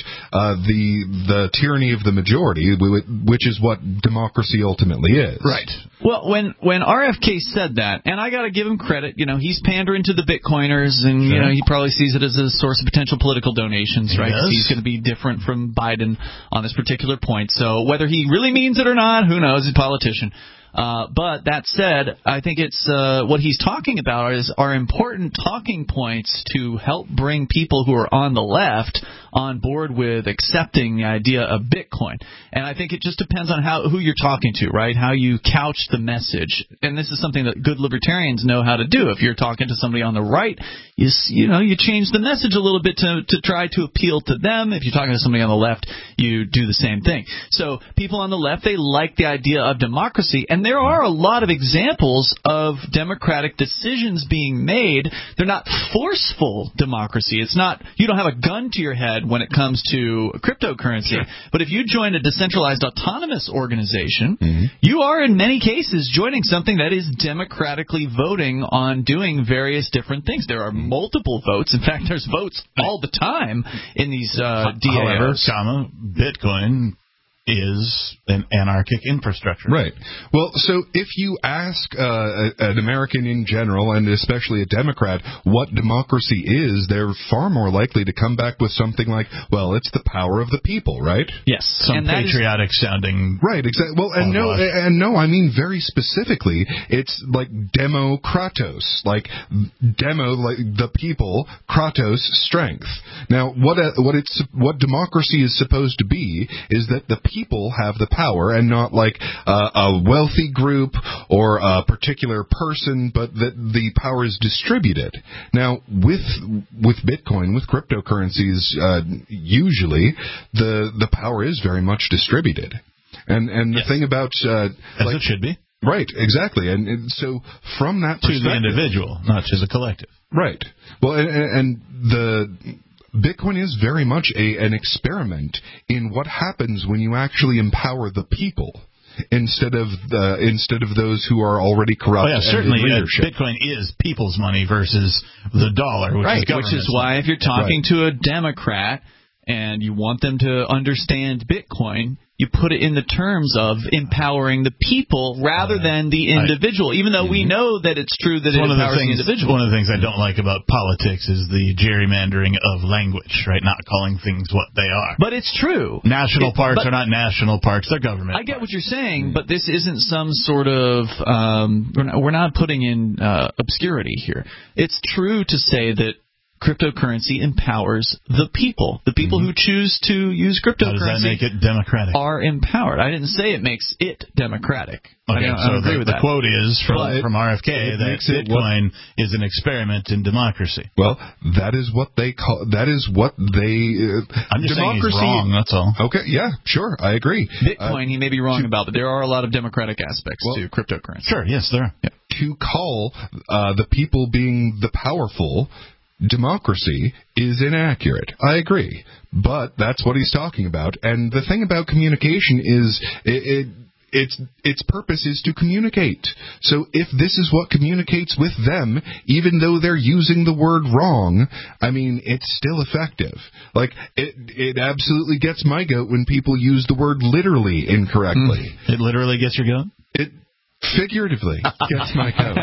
Speaker 5: the tyranny of the majority, which is what democracy ultimately is.
Speaker 3: Right. Well, when RFK said that, and I got to give him credit, he's pandering to the Bitcoiners, and he probably sees it as a source of potential political donations, right?
Speaker 4: Yes.
Speaker 3: He's going to be different from Biden on this particular point. So whether he really means it or not, who knows? He's a politician. But that said, I think it's what he's talking about are important talking points to help bring people who are on the left on board with accepting the idea of Bitcoin. And I think it just depends on who you're talking to, right? How you couch the message. And this is something that good libertarians know how to do. If you're talking to somebody on the right, you change the message a little bit to try to appeal to them. If you're talking to somebody on the left, you do the same thing. So people on the left, they like the idea of democracy, and there are a lot of examples of democratic decisions being made. They're not forceful democracy. It's not, you don't have a gun to your head when it comes to cryptocurrency. Sure. But if you join a decentralized autonomous organization, you are in many cases joining something that is democratically voting on doing various different things. There are multiple votes. In fact, there's votes all the time in these DAOs.
Speaker 4: However, Bitcoin is an anarchic infrastructure.
Speaker 5: Right. Well, so if you ask an American in general, and especially a Democrat, what democracy is, they're far more likely to come back with something like, well, it's the power of the people, right?
Speaker 3: Yes.
Speaker 4: Some patriotic sounding.
Speaker 5: Right, exactly. Well, no, I mean very specifically, it's like Demokratos, like demo, like the people, Kratos, strength. Now, what democracy is supposed to be is that the people have the power and not like a wealthy group or a particular person, but that the power is distributed. Now, with Bitcoin, with cryptocurrencies, usually the power is very much distributed. And the thing about
Speaker 4: as it should be.
Speaker 5: Right, exactly. And so from that perspective,
Speaker 4: to the individual, not to the collective.
Speaker 5: Right. Well, and the Bitcoin is very much an experiment in what happens when you actually empower the people instead of those who are already corrupt.
Speaker 4: Oh, yeah, certainly. Bitcoin is people's money versus the dollar,
Speaker 3: which is why if you're talking to a Democrat and you want them to understand Bitcoin, you put it in the terms of empowering the people rather than the individual, even though we know that it's true that it empowers the individual.
Speaker 4: One of the things I don't like about politics is the gerrymandering of language, right? Not calling things what they are.
Speaker 3: But it's true.
Speaker 4: National parks are not national parks, they're government.
Speaker 3: I get what you're saying, but this isn't some sort of we're not putting in obscurity here. It's true to say that cryptocurrency empowers the people. The people who choose to use cryptocurrency.
Speaker 4: How does that make it democratic?
Speaker 3: Are empowered. I didn't say it makes it democratic.
Speaker 4: Okay,
Speaker 3: I don't agree with that.
Speaker 4: The quote is from RFK that Bitcoin is an experiment in democracy.
Speaker 5: Well, that is what they call. That is what they.
Speaker 4: I'm just saying he's
Speaker 5: democracy.
Speaker 4: wrong. That's all.
Speaker 5: Okay, yeah, sure, I agree.
Speaker 3: Bitcoin, he may be wrong about, but there are a lot of democratic aspects to cryptocurrency.
Speaker 4: Sure, yes, there are.
Speaker 3: Yeah.
Speaker 5: To call the people being the powerful democracy is inaccurate. I agree, but that's what he's talking about. And the thing about communication is its purpose is to communicate. So if this is what communicates with them, even though they're using the word wrong, I mean, it's still effective. Like, it absolutely gets my goat when people use the word literally incorrectly.
Speaker 4: It literally gets your goat?
Speaker 5: It figuratively gets my goat.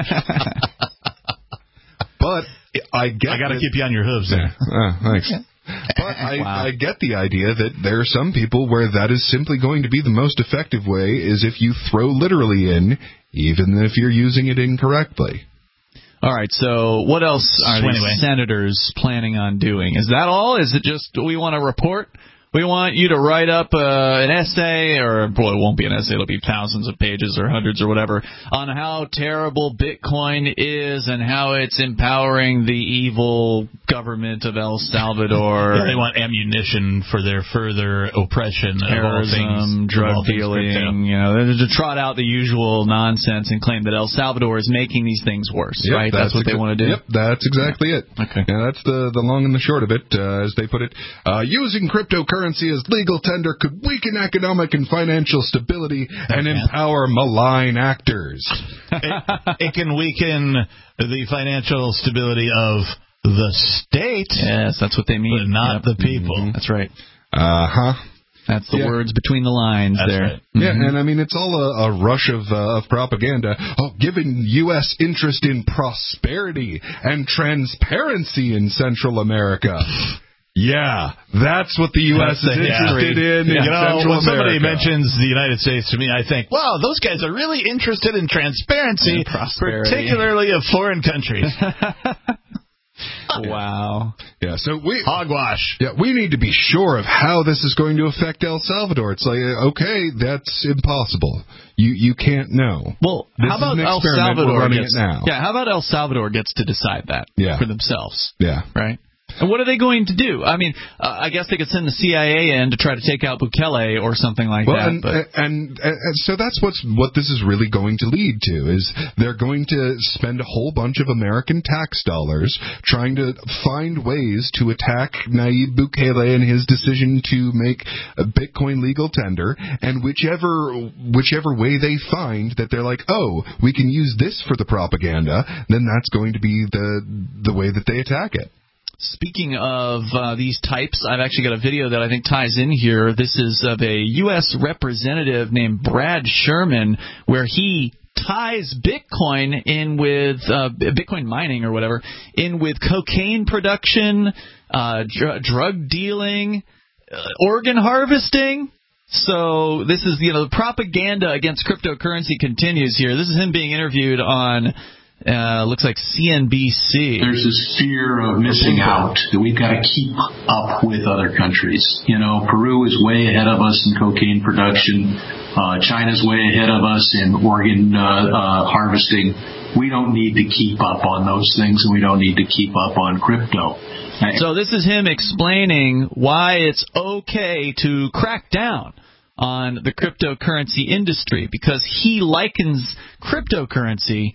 Speaker 5: But I got to
Speaker 4: keep you on your hooves there.
Speaker 5: Thanks. But I get the idea that there are some people where that is simply going to be the most effective way is if you throw literally in, even if you're using it incorrectly.
Speaker 3: All right, so what else are these senators planning on doing? Is that all? Is it just we want to report? We want you to write up an essay, or, boy, it won't be an essay, it'll be thousands of pages or hundreds or whatever, on how terrible Bitcoin is and how it's empowering the evil government of El Salvador.
Speaker 4: They want ammunition for their further oppression,
Speaker 3: terrorism, drug dealing, to trot out the usual nonsense and claim that El Salvador is making these things worse, right? That's what they want to do?
Speaker 5: Yep, that's exactly it.
Speaker 3: Okay.
Speaker 5: Yeah, that's the long and the short of it, as they put it. Using cryptocurrency as legal tender could weaken economic and financial stability and empower malign actors.
Speaker 4: It can weaken the financial stability of the state.
Speaker 3: Yes, that's what they mean.
Speaker 4: But not the people.
Speaker 3: Mm-hmm. That's right. That's the words between the lines there.
Speaker 4: Right.
Speaker 3: Mm-hmm.
Speaker 5: Yeah, and I mean, it's all a rush of propaganda. Giving U.S. interest in prosperity and transparency in Central America. Yeah, that's what the U.S. is interested in Central
Speaker 4: when somebody
Speaker 5: America.
Speaker 4: mentions the United States to me, I think, wow, those guys are really interested in transparency, particularly of foreign countries.
Speaker 3: Wow.
Speaker 5: Yeah, so
Speaker 4: hogwash.
Speaker 5: Yeah, we need to be sure of how this is going to affect El Salvador. It's like, okay, that's impossible. You can't know.
Speaker 3: Well, how about El Salvador
Speaker 5: how
Speaker 3: about El Salvador gets to decide that for themselves?
Speaker 5: Yeah.
Speaker 3: Right? And what are they going to do? I mean, I guess they could send the CIA in to try to take out Bukele or something like that.
Speaker 5: And so that's what this is really going to lead to, is they're going to spend a whole bunch of American tax dollars trying to find ways to attack Nayib Bukele and his decision to make a Bitcoin legal tender, and whichever way they find that they're like, oh, we can use this for the propaganda, then that's going to be the way that they attack it.
Speaker 3: Speaking of these types, I've actually got a video that I think ties in here. This is of a U.S. representative named Brad Sherman, where he ties Bitcoin in with Bitcoin mining or whatever, in with cocaine production, drug dealing, organ harvesting. So this is, the propaganda against cryptocurrency continues here. This is him being interviewed on looks like CNBC.
Speaker 14: There's this fear of missing out, that we've got to keep up with other countries. Peru is way ahead of us in cocaine production. China's way ahead of us in organ harvesting. We don't need to keep up on those things, and we don't need to keep up on crypto.
Speaker 3: So this is him explaining why it's okay to crack down on the cryptocurrency industry, because he likens cryptocurrency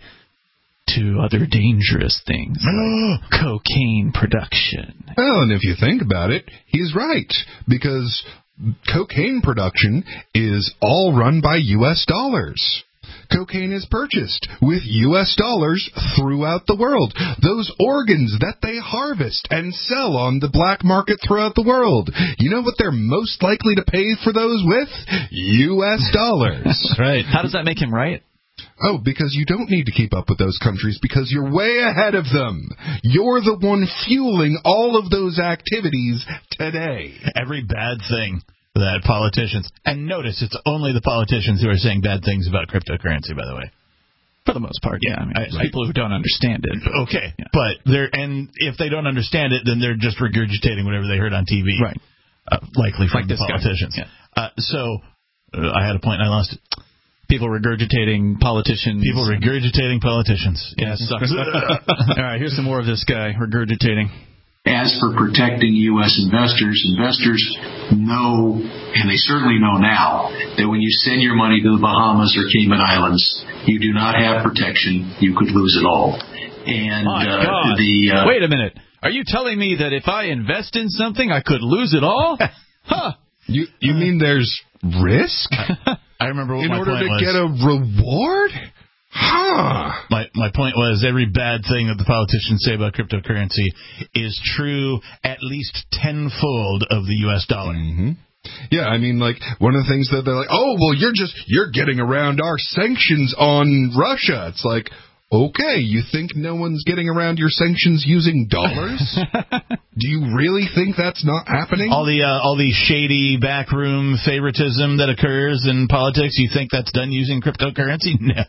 Speaker 3: to other dangerous things, like cocaine production.
Speaker 5: Well, and if you think about it, he's right, because cocaine production is all run by U.S. dollars. Cocaine is purchased with U.S. dollars throughout the world. Those organs that they harvest and sell on the black market throughout the world, you know what they're most likely to pay for those with? U.S. dollars.
Speaker 3: Right. How does that make him right?
Speaker 5: Oh, because you don't need to keep up with those countries because you're way ahead of them. You're the one fueling all of those activities today.
Speaker 4: Every bad thing that politicians, and notice it's only the politicians who are saying bad things about cryptocurrency, by the way.
Speaker 3: For the most part, yeah. I mean, people who don't understand it.
Speaker 4: Okay, yeah. But if they don't understand it, then they're just regurgitating whatever they heard on TV.
Speaker 3: Right.
Speaker 4: Likely from the politicians.
Speaker 3: Yeah.
Speaker 4: So I had a point and I lost it.
Speaker 3: People regurgitating politicians.
Speaker 4: People regurgitating politicians.
Speaker 3: Yeah, it sucks. All right, here's some more of this guy regurgitating.
Speaker 14: As for protecting U.S. investors know, and they certainly know now, that when you send your money to the Bahamas or Cayman Islands, you do not have protection. You could lose it all. And
Speaker 3: wait a minute. Are you telling me that if I invest in something, I could lose it all? Huh?
Speaker 5: You mean there's risk?
Speaker 4: I remember what
Speaker 5: in
Speaker 4: my
Speaker 5: order
Speaker 4: point
Speaker 5: to
Speaker 4: was.
Speaker 5: get a reward? Huh.
Speaker 4: My point was every bad thing that the politicians say about cryptocurrency is true at least tenfold of the U.S. dollar.
Speaker 5: Mm-hmm. Yeah, I mean, like, one of the things that they're like, oh, well, you're getting around our sanctions on Russia. It's like, okay, you think no one's getting around your sanctions using dollars? Do you really think that's not happening?
Speaker 4: All the shady backroom favoritism that occurs in politics, you think that's done using cryptocurrency? No.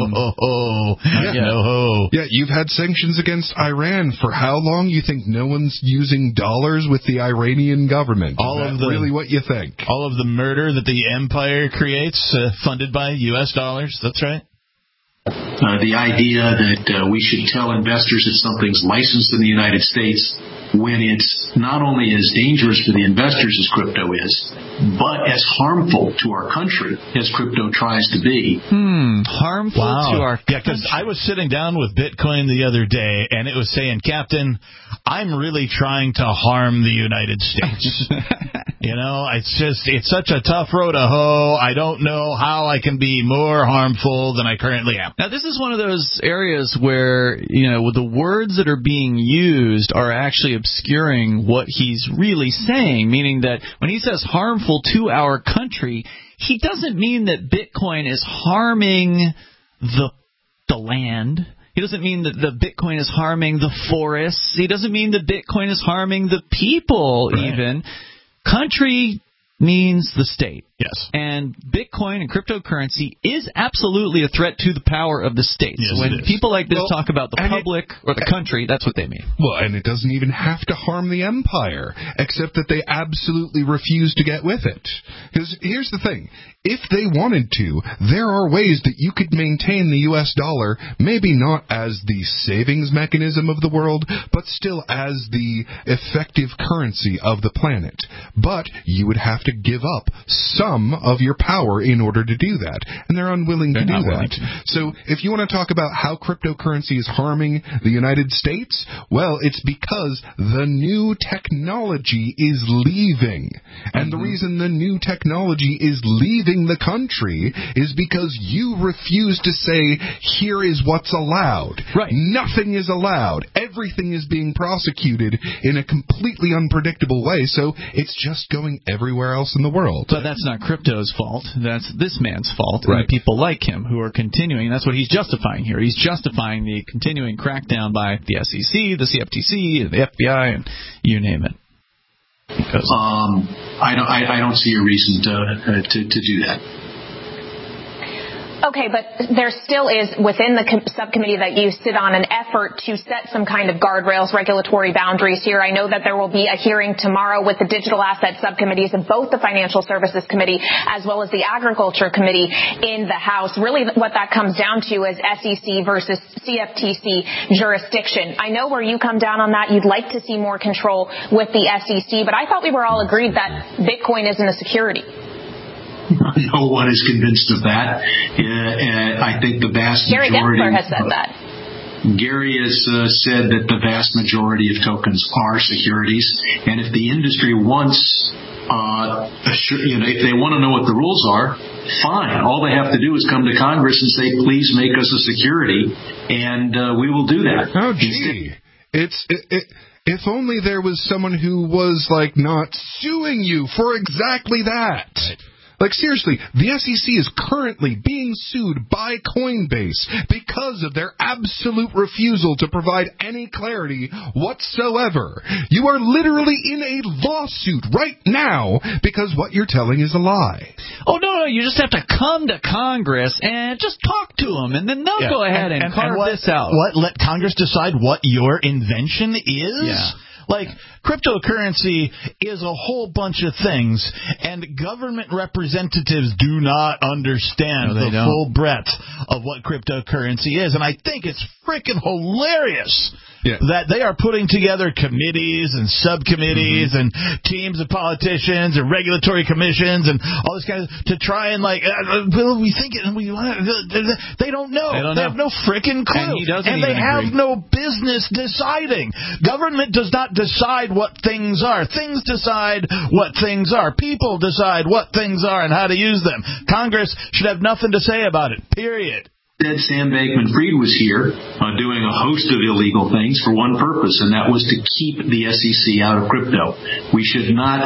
Speaker 4: No.
Speaker 5: Yeah, you've had sanctions against Iran for how long? You think no one's using dollars with the Iranian government? Is that really what you think?
Speaker 4: All of the murder that the empire creates, funded by U.S. dollars, that's right.
Speaker 14: The idea that we should tell investors that something's licensed in the United States when it's not only as dangerous for the investors as crypto is, but as harmful to our country as crypto tries to be.
Speaker 3: Harmful to our country.
Speaker 4: Yeah, because I was sitting down with Bitcoin the other day, and it was saying, Captain, I'm really trying to harm the United States. It's such a tough road to hoe. I don't know how I can be more harmful than I currently am.
Speaker 3: Now, this is one of those areas where, the words that are being used are actually obscuring what he's really saying, meaning that when he says harmful to our country, he doesn't mean that Bitcoin is harming the land. He doesn't mean that the Bitcoin is harming the forests. He doesn't mean that Bitcoin is harming the people, even. Country means the state.
Speaker 4: Yes.
Speaker 3: And Bitcoin and cryptocurrency is absolutely a threat to the power of the state.
Speaker 4: Yes,
Speaker 3: so when people like this talk about the public or the country, that's what they mean.
Speaker 5: Well, and it doesn't even have to harm the empire, except that they absolutely refuse to get with it. Because here's the thing. If they wanted to, there are ways that you could maintain the U.S. dollar, maybe not as the savings mechanism of the world, but still as the effective currency of the planet. But you would have to give up some of your power in order to do that, and they're unwilling to do that. So if you want to talk about how cryptocurrency is harming the United States, well, it's because the new technology is leaving. And the reason the new technology is leaving the country is because you refuse to say, here is what's allowed.
Speaker 3: Right.
Speaker 5: Nothing is allowed. Everything is being prosecuted in a completely unpredictable way, so it's just going everywhere else in the world.
Speaker 3: But that's not crypto's fault. That's this man's fault. Right. And the people like him who are continuing. That's what he's justifying here. He's justifying the continuing crackdown by the SEC, the CFTC, the FBI, and you name it. Because
Speaker 14: I don't see a reason to do that.
Speaker 15: Okay, but there still is, within the subcommittee that you sit on, an effort to set some kind of guardrails, regulatory boundaries here. I know that there will be a hearing tomorrow with the digital asset subcommittees of both the Financial Services Committee as well as the Agriculture Committee in the House. Really what that comes down to is SEC versus CFTC jurisdiction. I know where you come down on that. You'd like to see more control with the SEC, but I thought we were all agreed that Bitcoin isn't a security.
Speaker 14: No one is convinced of that. I think the vast majority...
Speaker 15: Gary Gensler has said that.
Speaker 14: Gary has said that the vast majority of tokens are securities, and if the industry wants, if they want to know what the rules are, fine. All they have to do is come to Congress and say, please make us a security, and we will do that.
Speaker 5: Oh, gee. If only there was someone who was, not suing you for exactly that. Right. Seriously, the SEC is currently being sued by Coinbase because of their absolute refusal to provide any clarity whatsoever. You are literally in a lawsuit right now because what you're telling is a lie.
Speaker 3: Oh, no, you just have to come to Congress and just talk to them, and then they'll go ahead and carve this out.
Speaker 4: Let Congress decide what your invention is?
Speaker 3: Yeah.
Speaker 4: Like, cryptocurrency is a whole bunch of things, and government representatives do not understand the full breadth of what cryptocurrency is. And I think it's freaking hilarious that they are putting together committees and subcommittees and teams of politicians and regulatory commissions and all this kind of to try and we think it and we want it. They don't know. They have no freaking clue. And they have no business deciding. Government does not decide what things are. Things decide what things are. People decide what things are and how to use them. Congress should have nothing to say about it, period.
Speaker 14: Sam Bankman-Fried was here doing a host of illegal things for one purpose, and that was to keep the SEC out of crypto. We should not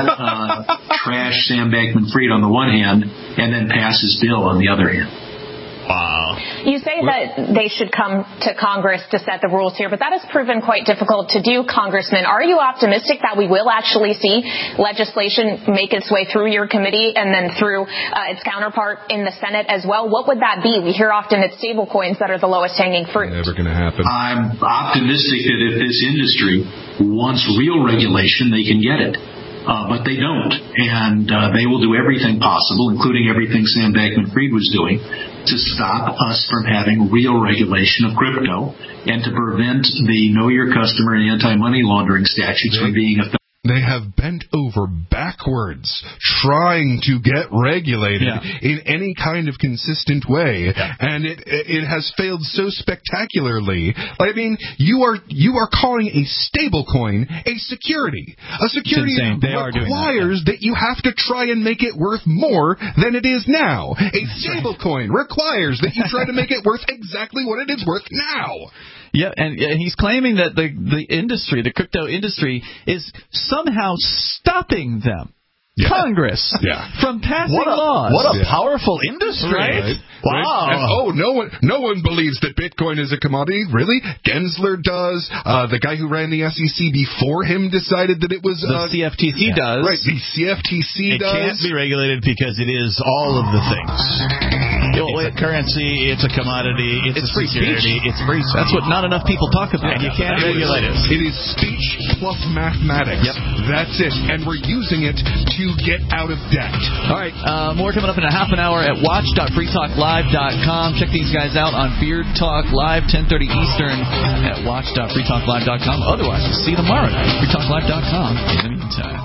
Speaker 14: trash Sam Bankman-Fried on the one hand and then pass his bill on the other hand.
Speaker 4: Wow.
Speaker 15: You say that they should come to Congress to set the rules here, but that has proven quite difficult to do, Congressman. Are you optimistic that we will actually see legislation make its way through your committee and then through its counterpart in the Senate as well? What would that be? We hear often it's stablecoins that are the lowest hanging fruit.
Speaker 5: Never going to happen.
Speaker 14: I'm optimistic that if this industry wants real regulation, they can get it. But they don't. And they will do everything possible, including everything Sam Bankman-Fried was doing, to stop us from having real regulation of crypto and to prevent the Know Your Customer and anti-money laundering statutes from being effective.
Speaker 5: They have bent over backwards trying to get regulated in any kind of consistent way, and it has failed so spectacularly. I mean, you are calling a stablecoin a security. A security requires that you have to try and make it worth more than it is now. A stablecoin requires that you try to make it worth exactly what it is worth now.
Speaker 3: Yeah, and he's claiming that the industry, the crypto industry, is somehow stopping them. Congress from passing laws.
Speaker 4: What a powerful industry.
Speaker 3: Right?
Speaker 4: Wow.
Speaker 5: And, no one believes that Bitcoin is a commodity. Really? Gensler does. The guy who ran the SEC before him decided that it was...
Speaker 3: The CFTC does.
Speaker 5: Right, the CFTC does.
Speaker 4: It can't be regulated because it is all of the things. It's a currency, it's a commodity, it's a
Speaker 3: free
Speaker 4: security,
Speaker 3: speech.
Speaker 4: it's free speech.
Speaker 3: That's what not enough people talk about.
Speaker 4: And you can't regulate it.
Speaker 5: It is speech plus mathematics. That's it. And we're using it to get out of debt.
Speaker 3: All right, more coming up in a half an hour at watch.freetalklive.com. Check these guys out on Beard Talk Live, 10:30 Eastern at watch.freetalklive.com. Otherwise, we'll see you tomorrow night at freetalklive.com. In the meantime.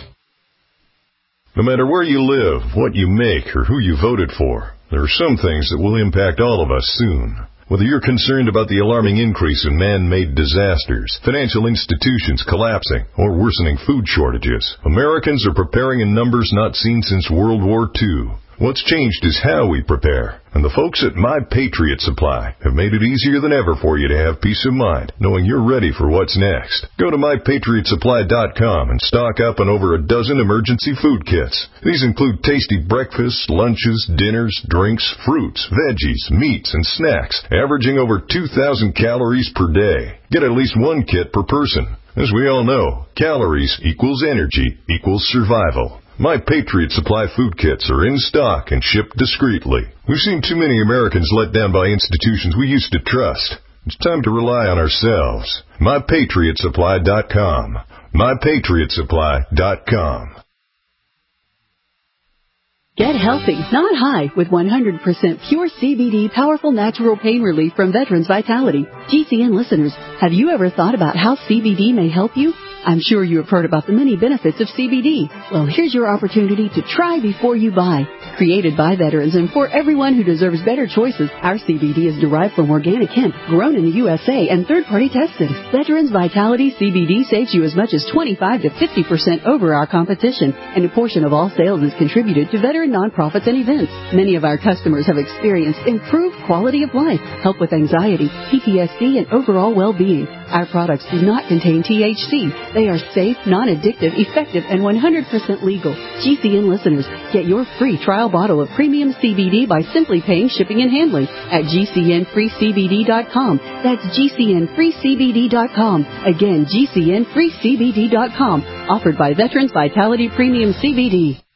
Speaker 8: No matter where you live, what you make, or who you voted for, there are some things that will impact all of us soon. Whether you're concerned about the alarming increase in man-made disasters, financial institutions collapsing, or worsening food shortages, Americans are preparing in numbers not seen since World War II. What's changed is how we prepare. And the folks at My Patriot Supply have made it easier than ever for you to have peace of mind, knowing you're ready for what's next. Go to MyPatriotSupply.com and stock up on over a dozen emergency food kits. These include tasty breakfasts, lunches, dinners, drinks, fruits, veggies, meats, and snacks, averaging over 2,000 calories per day. Get at least one kit per person. As we all know, calories equals energy equals survival. My Patriot Supply food kits are in stock and shipped discreetly. We've seen too many Americans let down by institutions we used to trust. It's time to rely on ourselves. MyPatriotSupply.com. MyPatriotSupply.com.
Speaker 16: Get healthy, not high, with 100% pure CBD powerful natural pain relief from Veterans Vitality. GCN listeners, have you ever thought about how CBD may help you? I'm sure you have heard about the many benefits of CBD. Well, here's your opportunity to try before you buy. Created by veterans and for everyone who deserves better choices, our CBD is derived from organic hemp, grown in the USA, and third-party tested. Veterans Vitality CBD saves you as much as 25 to 50% over our competition, and a portion of all sales is contributed to veteran nonprofits and events. Many of our customers have experienced improved quality of life, help with anxiety, PTSD, and overall well-being. Our products do not contain THC. They are safe, non-addictive, effective, and 100% legal. GCN listeners, get your free trial bottle of premium CBD by simply paying shipping and handling at GCNFreeCBD.com. That's GCNFreeCBD.com. Again, GCNFreeCBD.com. Offered by Veterans Vitality Premium CBD.